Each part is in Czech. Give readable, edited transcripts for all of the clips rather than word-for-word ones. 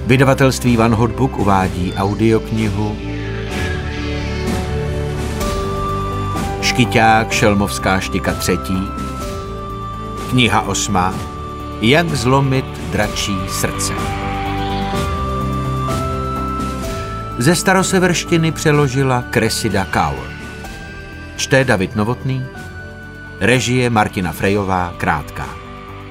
Vydavatelství Van Hot Book uvádí audioknihu Škyťák, šelmovská štika 3. Kniha 8. Jak zlomit dračí srdce. Ze staroseverštiny přeložila Cressida Kaur. Čte David Novotný. Režie Martina Frejová, Krátká.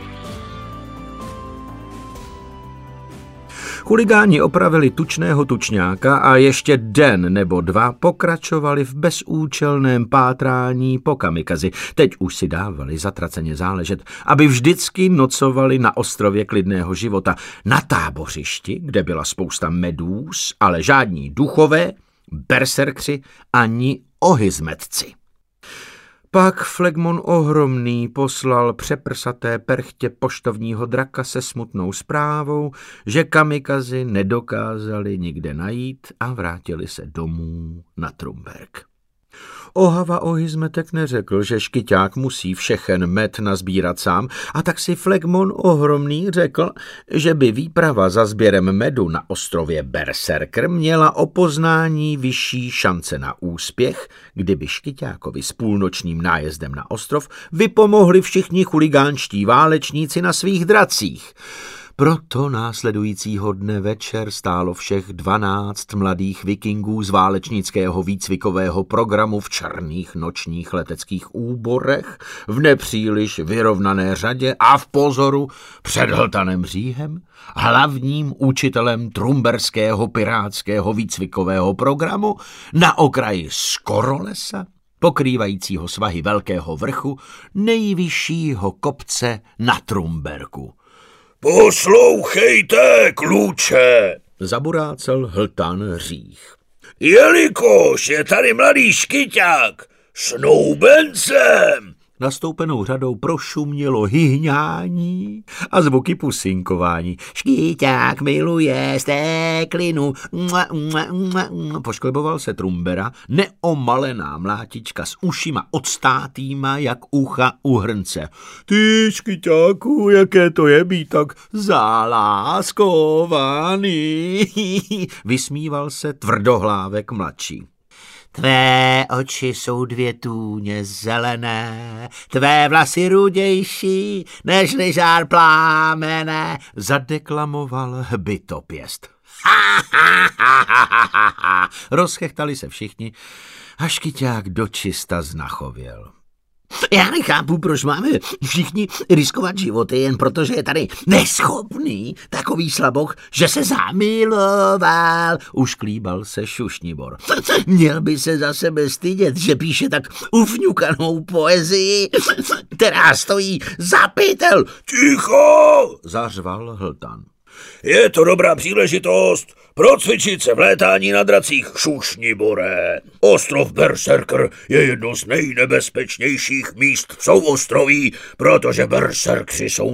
Chuligáni opravili tučného tučňáka a ještě den nebo dva pokračovali v bezúčelném pátrání po kamikazi. Teď už si dávali zatraceně záležet, aby vždycky nocovali na ostrově klidného života. Na tábořišti, kde byla spousta medúz, ale žádní duchové, berserkři ani ohyzmetci. Pak Flegmon Ohromný poslal přeprsaté perchtě poštovního draka se smutnou zprávou, že kamikazi nedokázali nikde najít a vrátili se domů na Trumberg. Ohava ohyzmetek neřekl, že Škyťák musí všechen med nazbírat sám, a tak si Flegmon Ohromný řekl, že by výprava za sběrem medu na ostrově Berserker měla o poznání vyšší šance na úspěch, kdyby Škyťákovi s půlnočním nájezdem na ostrov vypomohli všichni chuligánští válečníci na svých dracích. Proto následujícího dne večer stálo všech 12 mladých vikingů z válečnického výcvikového programu v černých nočních leteckých úborech, v nepříliš vyrovnané řadě a v pozoru před Hltanem Říhem, hlavním učitelem trumberského pirátského výcvikového programu na okraji Skorolesa, pokrývajícího svahy Velkého vrchu, nejvyššího kopce na Trumberku. Poslouchejte, kluče, zaburácel Hltan Řích. Jelikož je tady mladý Škyťák snoubencem. Nastoupenou řadou prošumělo hyhňání a zvuky pusinkování. Škyťák miluje stéklinu. Poškleboval se Trumbera, neomalená mlátička s ušima odstátýma jak ucha u hrnce. Ty, Škyťáku, jaké to je být tak zaláskovaný, vysmíval se tvrdohlávek mladší. Tvé oči jsou 2 tůně zelené, tvé vlasy rudější, nežli žár plámené, zadeklamoval bytopěst. Rozchechtali se všichni a Škyťák dočista znachověl. Já nechápu, proč máme všichni riskovat životy, jen protože je tady neschopný takový slaboch, že se zamiloval, ušklíbal se Šušnibor. Měl by se za sebe stydět, že píše tak ufňukanou poezii, která stojí za pytel. Ticho, zařval Hltan. Je to dobrá příležitost procvičit se v létání na dracích, Šušnibore. Ostrov Berserker je jedno z nejnebezpečnějších míst v souostroví, protože berserkři jsou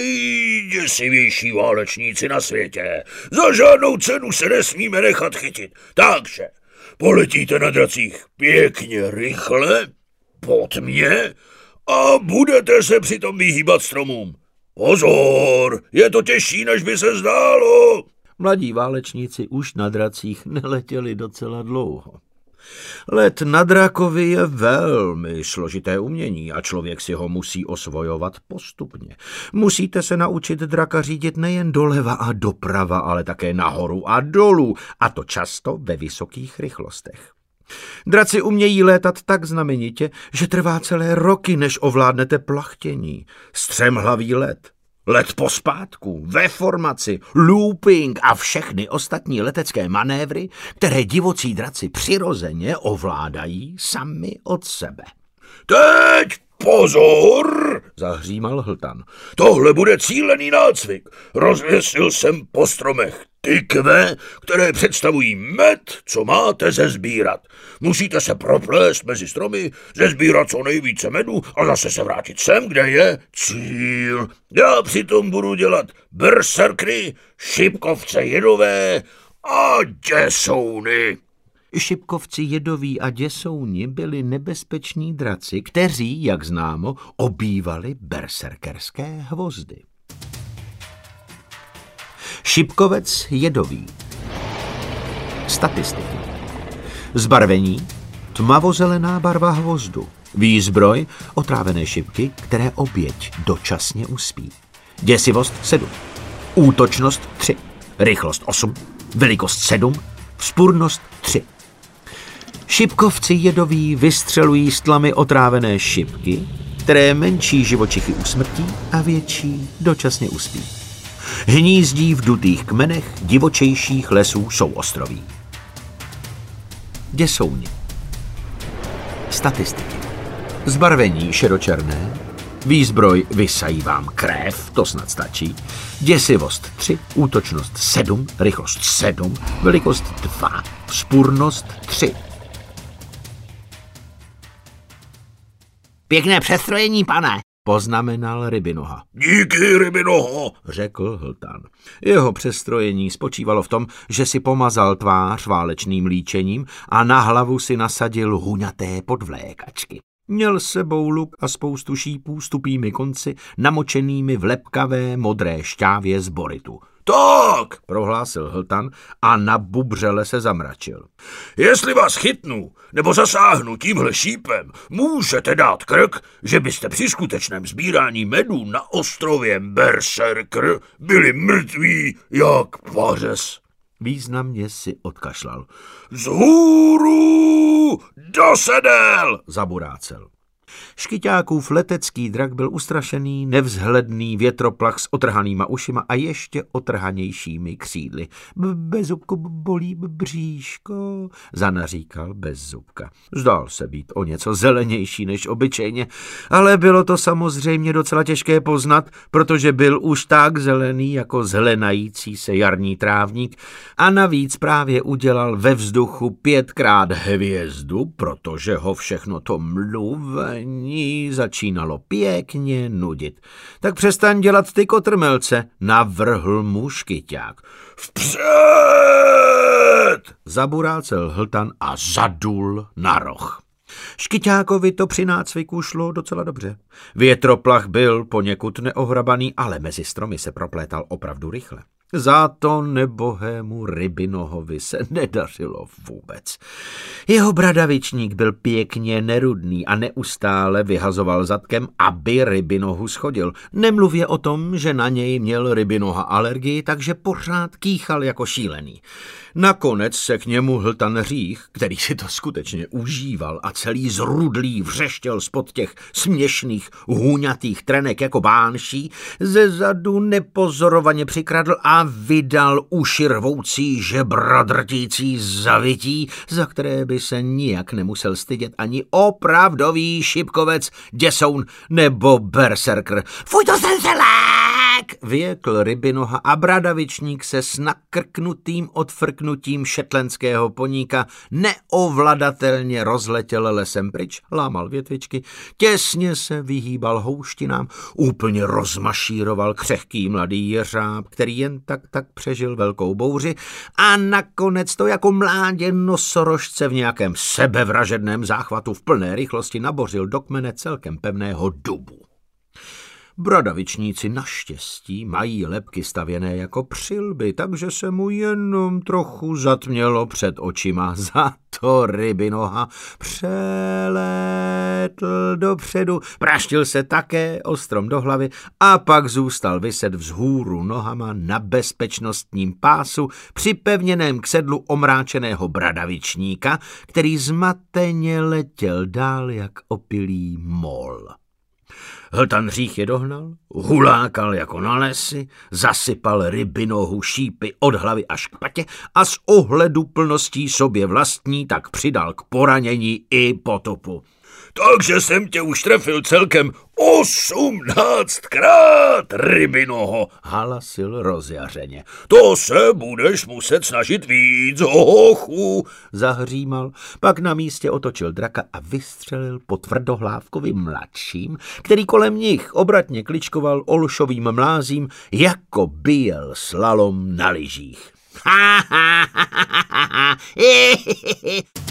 nejděsivější válečníci na světě. Za žádnou cenu se nesmíme nechat chytit. Takže poletíte na dracích pěkně rychle, pod mě, a budete se přitom vyhýbat stromům. Pozor, je to těžší, než by se zdálo. Mladí válečníci už na dracích neletěli docela dlouho. Let na drakovi je velmi složité umění a člověk si ho musí osvojovat postupně. Musíte se naučit draka řídit nejen doleva a doprava, ale také nahoru a dolů, a to často ve vysokých rychlostech. Draci umějí létat tak znamenitě, že trvá celé roky, než ovládnete plachtění. Střemhlavý let, let pospátku, ve formaci, looping a všechny ostatní letecké manévry, které divocí draci přirozeně ovládají sami od sebe. Teď pozor, zahřímal Hltan. Tohle bude cílený nácvik. Rozvěsil jsem po stromech tykve, které představují med, co máte zesbírat. Musíte se proplést mezi stromy, zesbírat co nejvíce medu a zase se vrátit sem, kde je cíl. Já přitom budu dělat berserkry, šipkovce jedové a děsouny. Šipkovci jedoví a děsouni byli nebezpeční draci, kteří, jak známo, obývali berserkerské hvozdy. Šipkovec jedový. Statistiky. Zbarvení: tmavozelená barva hvozdu. Výzbroj: otrávené šipky, které oběť dočasně uspí. Děsivost 7. Útočnost 3. Rychlost 8. Velikost 7. Vzpurnost 3. Šipkovci jedoví vystřelují z tlamy otrávené šipky, které menší živočichy usmrtí a větší dočasně uspí. Hnízdí v dutých kmenech divočejších lesů souostroví. Děsouně. Statistiky. Zbarvení šedočerné. Výzbroj: vysají vám krev, to snad stačí. Děsivost 3, útočnost 7, rychlost 7, velikost 2, vzpurnost 3. Pěkné přestrojení, pane, poznamenal Rybinoha. Díky, Rybinoho, řekl Hltan. Jeho přestrojení spočívalo v tom, že si pomazal tvář válečným líčením a na hlavu si nasadil huňaté podvlékačky. Měl s sebou luk a spoustu šípů s tupými konci, namočenými v lepkavé modré šťávě z boritu. Tak, prohlásil Hltan a na bubřele se zamračil. Jestli vás chytnu nebo zasáhnu tímhle šípem, můžete dát krk, že byste při skutečném sbírání medu na ostrově Berserker byli mrtví jak pařez. Významně si odkašlal. Vzhůru do sedel, zaburácel. Škyťákův letecký drak byl ustrašený, nevzhledný větroplach s otrhanýma ušima a ještě otrhanějšími křídly. Bezzubku, bolí bříško, zanaříkal Bezzubka. Zdál se být o něco zelenější než obyčejně, ale bylo to samozřejmě docela těžké poznat, protože byl už tak zelený jako zelenající se jarní trávník a navíc právě udělal ve vzduchu 5krát hvězdu, protože ho všechno to mluvení začínalo pěkně nudit. Tak přestaň dělat ty kotrmelce, navrhl mu Škyťák. Vpřed! Zaburácel Hltan a zadul na roh. Škyťákovi to při nácviku šlo docela dobře. Větroplach byl poněkud neohrabaný, ale mezi stromy se proplétal opravdu rychle. Za to nebohému Rybinohovi se nedařilo vůbec. Jeho bradavičník byl pěkně nerudný a neustále vyhazoval zadkem, aby Rybinohu schodil. Nemluvě o tom, že na něj měl Rybinoha alergii, takže pořád kýchal jako šílený. Nakonec se k němu Hltan Řích, který si to skutečně užíval a celý zrudlý vřeštěl spod těch směšných hůňatých trenek jako bánší, ze zadu nepozorovaně přikradl a vydal uši rvoucí žebra drtící zavití, za které by se nijak nemusel stydět ani opravdový šipkovec, děsoun nebo berserker. Fuj, to jsem selek! Vyjekl Rybinoha a bradavičník se s nakrknutým odfrknutím šetlenského poníka neovladatelně rozletěl lesem pryč, lámal větvičky, těsně se vyhýbal houštinám, úplně rozmašíroval křehký mladý jeřáb, který jen tak přežil velkou bouři a nakonec to jako mládě nosorožce v nějakém sebevražedném záchvatu v plné rychlosti nabořil do kmene celkem pevného dubu. Bradavičníci naštěstí mají lebky stavěné jako přilby, takže se mu jenom trochu zatmělo před očima. Za to Rybinoha přelétl dopředu, praštil se také ostrom do hlavy a pak zůstal viset vzhůru nohama na bezpečnostním pásu připevněném k sedlu omráčeného bradavičníka, který zmateně letěl dál jak opilý mol. Hltan Řích je dohnal, hulákal jako na lesy, zasypal Rybinohu šípy od hlavy až k patě a z ohleduplností sobě vlastní tak přidal k poranění i potopu. Takže jsem tě už trefil celkem 18krát, Rybinoho, halasil rozjařeně. To se budeš muset snažit víc, hochu, zahřímal, pak na místě otočil draka a vystřelil po Tvrdohlávkovi mladším, který kolem nich obratně kličkoval olšovým mlázím, jako by jel slalom na lyžích.